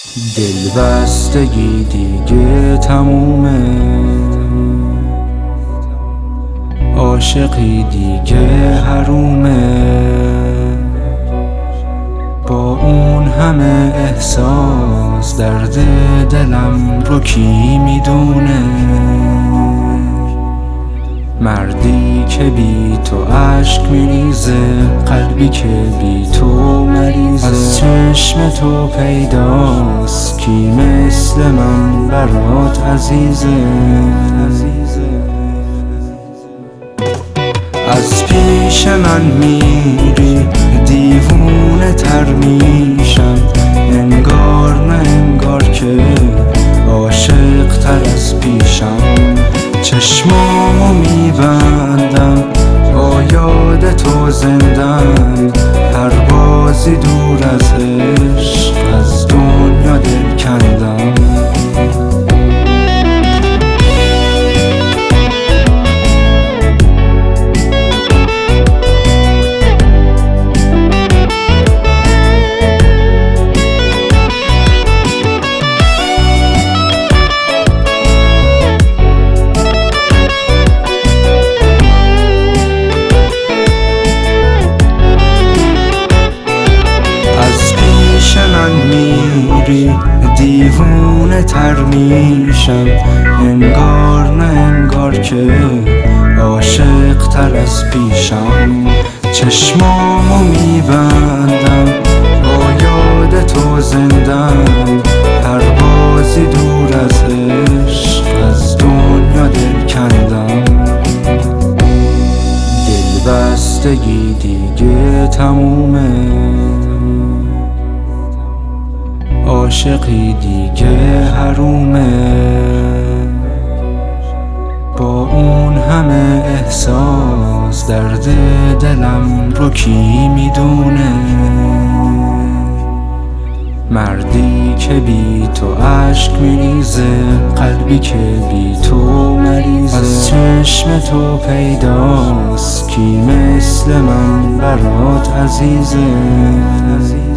دلبستگی دیگه تمومه، عاشقی دیگه حرومه. با اون همه احساس درد دلم رو کی میدونه؟ مردی که بی تو عشق میریزه، قلبی که بی تو مریضه. از چشم تو پیداست کی مثل من برات عزیزه. از پیش من میری دیوونه تر میشم، انگار نه انگار که عاشق تر از پیشم. چشمامو میبندم با یاد تو زندم، پروازی دور از عشق از دنیا دل کندم. دیوونه تر میشم، انگار نه انگار که عاشق تر از پیشم. چشمامو میبندم با یاد تو زندم، پروازی دور از عشق از دنیا دل کندم. دلبستگی دیگه تمومه، عاشقی دیگه حرومه. با اون همه احساس درد دلم رو کی میدونه؟ مردی که بی تو عشق میریزه، قلبی که بی تو مریضه. از چشم تو پیداست کی مثل من برات عزیزه.